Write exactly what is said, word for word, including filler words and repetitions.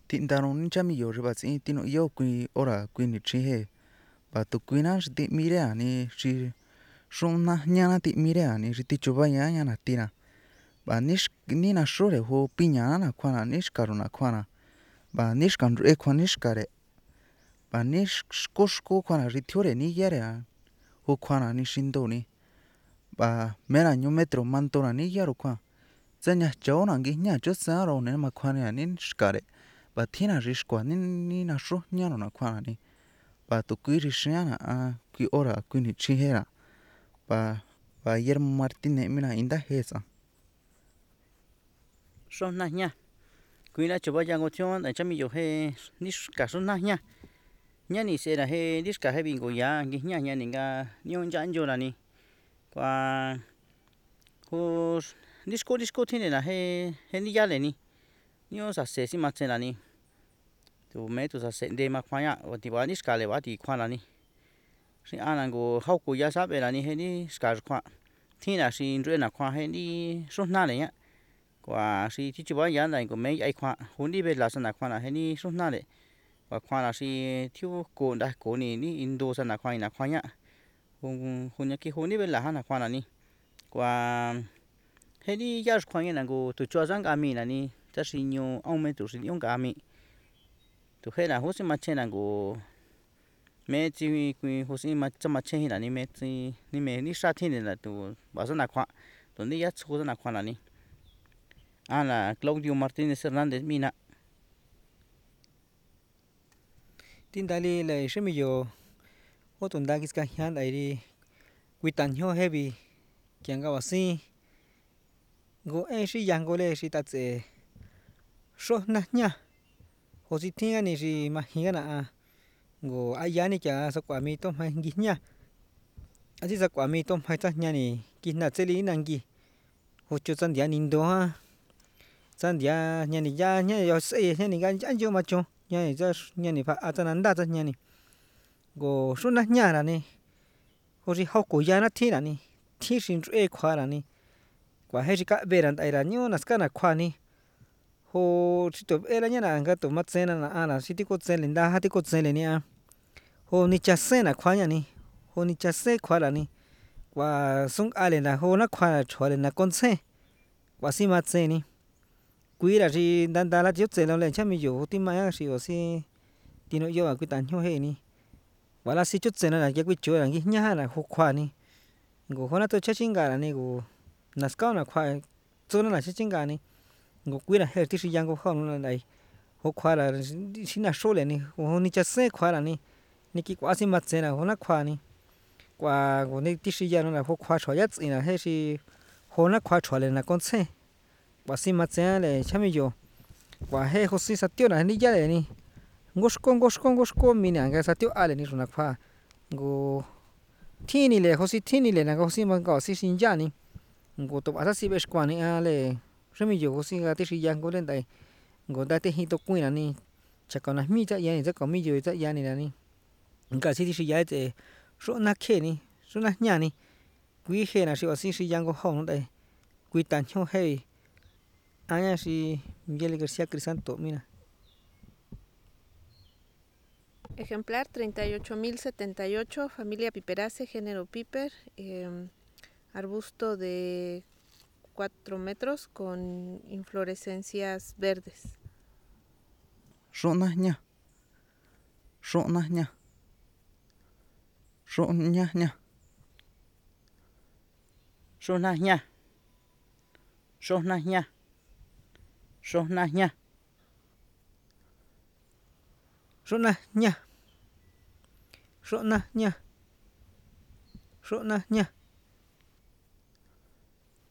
tin ta non cha mi yo rồi bà sĩ tin nội yêu quy ora quy nị chi he bà tụ quy na ti mi re ani chi sung na nya na ti mi re ani ti chu ba ya nya na ti na bà nish ni na sho re ho pi nya na kwa na nish karu na kwa na bà nish kan e kwa nish kare bà nish ko ko kwa na ri thyo re ni ya re ho kwa na ni shin do ni bà me na nyu metro man to na ni ya ro kwa za nya cháu na ngi nya cho sa ro ne ma kwa ne ni shkare bà thi na ri shkwa ni ni na sho nya no na kwa na ni bà tụ quy ri shya na a quy ora quy ni chi he ra bà bà yer martin ne mi na inda he sa sốt na nha quý là chụp bao nhiêu tiền để cho mình dùng he nít cả sốt na nha nha nị sẽ là he nít cả he bình của giá cái nha nha nị cả nhiều chân vô là nị qua hồ disco disco thế này là he he đi ra này nị nhiều sao sẽ xí mặt thế là nị tụ mấy tụ sao sẽ để mà khoai ạ và thì bảo nít cả lại bảo thì khoai là nị thì anh anh có học của giá sắp về là nị he nít cả khoai thế là xin rồi là khoai he đi sốt na này nhá quả si thì chú bảo giá này của mấy ai khoa hôm đi về là sao nào khoa là hay đi số nào đấy và khoa là si thiếu cổ đã cổ này đi Indo sao nào khoa là khoa nhá hôm hôm nhá cái hôm đi về là hắn là khoa là ni quả hay đi giá khoa như là cô tụi cho rằng cả mi là ni ta si nhiều ông mấy tụi si nhiều cả mi tụi hay là hôm sinh mặt trên là cô mấy chỉ quý hôm sinh mặt trong mặt trên là ni mấy chỉ ni mấy ni sát thiên là tụi bảo sao nào khoa tụi đi giá số sao nào khoa là ni à là Claudio Martínez Hernández mina tin dali là xem bây giờ ô tuần đã cái hiện đại đi quy tắc nhau heavy kiang cái gì go em sĩ giang go le sĩ ta sẽ số na nha hồ sĩ thiên này sĩ mà hiện na go ai giá này chả sao quả mi tôm hay gì nha à chỉ sao quả mi tôm hay ta nha này kia na chơi lý năng gì hồ cho chân dia nín đó ha chân dia nha này ya nha yo say nha này cái anh chưa mà cho nha này cho nha này phải à chân anh đã cho nha này go số na nha là này hồ sĩ học của ya na thiên là này thiên sinh e khoa là này quả hay chỉ cả về là đại là nhiều là cái là khoa này hồ chỉ tụi em là nhá là cái tụi mắt sen là à là chỉ có sen lên đa hay có sen lên nha hồ ni chả sen là khoa nhà này hồ ni chả sen khoa là này quả sung ai lên là hồ nó khoa là choa lên là con sen quả xí mắt sen này quý là chỉ đan đa là chỉ sen là lên chắc mình dùng tim mai chỉ có xí tin nó yêu là quý tàn nhau hay này quả là xí chút sen là cái quý chúa là cái nhá là hồ khoa này ngủ hôm nay tôi chắc chắn cả là này ngủ nát cao là khoa cho nó là chắc chắn cả này ngủ quý là hết thì giang có không là này hồ khoa là xin là số này hồ ni chả sen khoa là này này cái quả xí mắt sen là hồ nó khoa này quả của này tí sĩ giang là hồ khoa chói nhất là hay thì hồ nó khoa chói lên là con sen quả xí mắt sen là chăm mình vô quả hay hồ xí sát tiêu là này giá này ngô con ngô con ngô con mình ăn cái sát tiêu ai là này rồi là khoa ngô thiên này là hồ xí thiên này là hồ xí mà có xí sinh ra này ngô tụi bạn xí về quan này à là rồi mình vô hồ xí cái tí sĩ giang có lên đây ngô đại tế hi tụi quên là này chắc còn là mi chắc giá này chắc còn mi vô chắc giá này là này cái xí tí sĩ giang thì số nát khe này số nát nhà này quý khe là sự xí sĩ giang có không đây quý tàn nhau hay anh ấy si Miguel García Crisanto mira Ejemplar treinta y ocho mil setenta y ocho, familia Piperaceae, género Piper, eh, arbusto de cuatro metros con inflorescencias verdes. Số na nha. Số na nha. Số nha nha. số na nha số na nha số na nha số na nha số na nha số na nha